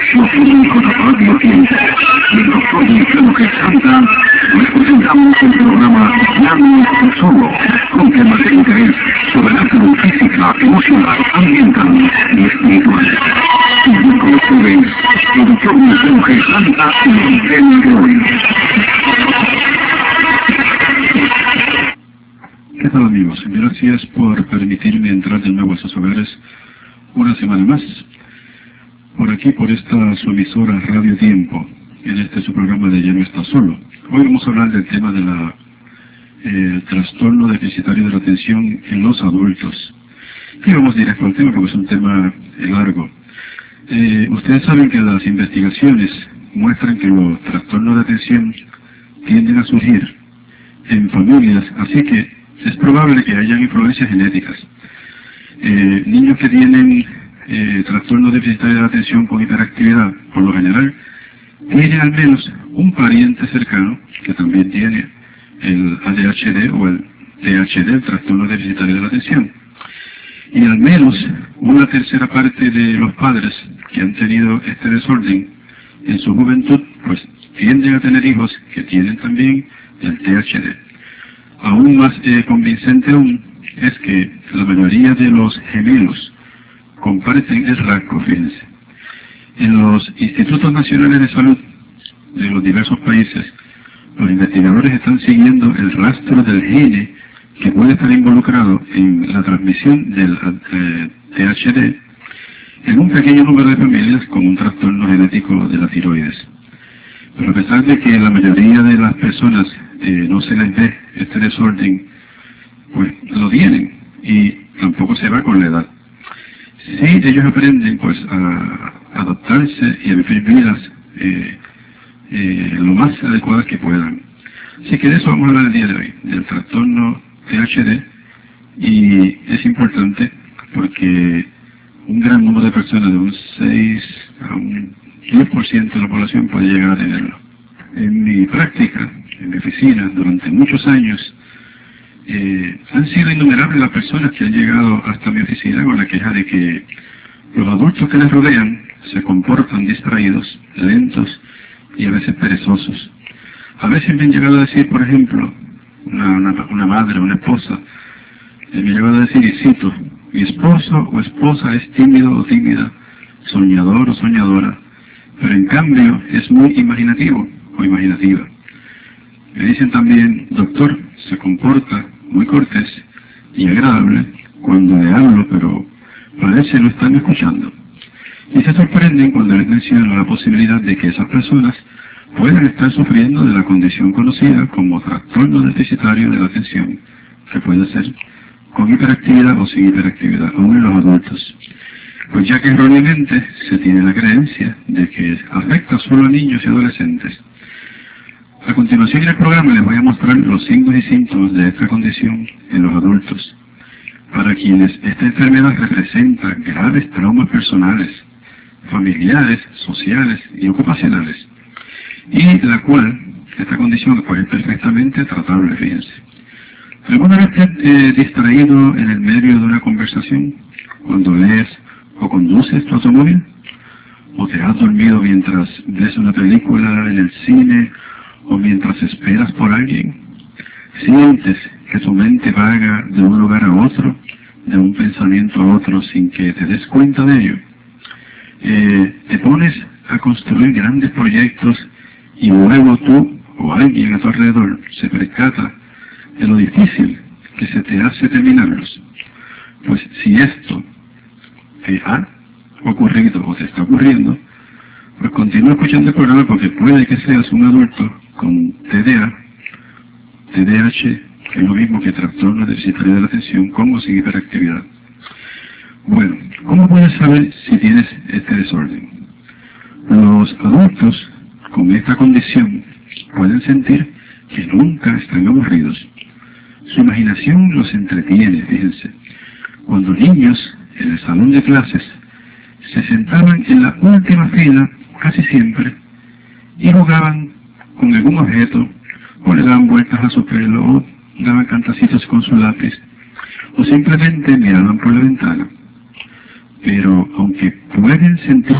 Yo soy un hijo de Radio Tiempo, y el doctor Guillermo Santa les presentamos el programa Hablando Solo, con temas de interés sobre la salud física, emocional, ambiental y espiritual. Y con ustedes, el doctor Guillermo Santa y el tema de hoy. ¿Qué tal, amigos? Gracias por permitirme entrar de nuevo a sus hogares una semana más, por aquí, por esta su emisora Radio Tiempo, en este su programa de Ya no está solo. Hoy vamos a hablar del tema de la trastorno deficitario de la atención en los adultos. Y vamos directo al tema porque es un tema largo. Ustedes saben que las investigaciones muestran que los trastornos de atención tienden a surgir en familias, así que es probable que hayan influencias genéticas. Niños que tienen trastorno deficitario de la atención con hiperactividad, por lo general, tienen al menos un pariente cercano que también tiene el ADHD o el THD, el trastorno deficitario de la atención. Y al menos una tercera parte de los padres que han tenido este desorden en su juventud, pues tienden a tener hijos que tienen también el THD. Aún más convincente aún es que la mayoría de los gemelos comparten el rasgo, fíjense. En los institutos nacionales de salud de los diversos países, los investigadores están siguiendo el rastro del gene que puede estar involucrado en la transmisión del THD en un pequeño número de familias con un trastorno genético de la tiroides. Pero a pesar de que la mayoría de las personas no se les ve este desorden, pues lo tienen y tampoco se va con la edad. Sí, ellos aprenden pues a adaptarse y a vivir vidas lo más adecuadas que puedan. Así que de eso vamos a hablar el día de hoy, del trastorno THD, y es importante porque un gran número de personas, de un 6 a un 10% de la población puede llegar a tenerlo. En mi práctica, en mi oficina, durante muchos años, han sido innumerables las personas que han llegado hasta mi oficina con la queja de que los adultos que les rodean se comportan distraídos, lentos y a veces perezosos. A veces me han llegado a decir, por ejemplo, una madre, una esposa, me ha llegado a decir, y cito, mi esposo o esposa es tímido o tímida, soñador o soñadora, pero en cambio es muy imaginativo o imaginativa. Me dicen también, doctor, se comporta muy cortés y agradable cuando le hablo, pero parece no estarme escuchando. Y se sorprenden cuando les menciono la posibilidad de que esas personas puedan estar sufriendo de la condición conocida como trastorno deficitario de la atención, que puede ser con hiperactividad o sin hiperactividad, aún en los adultos. Pues ya que erróneamente se tiene la creencia de que afecta solo a niños y adolescentes. A continuación en el programa les voy a mostrar los signos y síntomas de esta condición en los adultos, para quienes esta enfermedad representa graves traumas personales, familiares, sociales y ocupacionales, y la cual esta condición pues, es perfectamente tratable, fíjense. ¿Alguna vez te has distraído en el medio de una conversación cuando lees o conduces tu automóvil? ¿O te has dormido mientras ves una película en el cine o mientras esperas por alguien? ¿Sientes que tu mente vaga de un lugar a otro, de un pensamiento a otro sin que te des cuenta de ello? Te pones a construir grandes proyectos y luego tú o alguien a tu alrededor se percata de lo difícil que se te hace terminarlos. Pues si esto te ha ocurrido o te está ocurriendo, pues continúa escuchando el programa porque puede que seas un adulto con TDA, TDAH, que es lo mismo que trastorno deficitario de la atención, con o sin hiperactividad. Bueno, ¿cómo puedes saber si tienes este desorden? Los adultos con esta condición pueden sentir que nunca están aburridos. Su imaginación los entretiene, fíjense. Cuando niños en el salón de clases se sentaban en la última fila casi siempre y jugaban con algún objeto o le daban vueltas a su pelo o daban cantacitos con su lápiz o simplemente miraban por la ventana. Pero aunque pueden sentir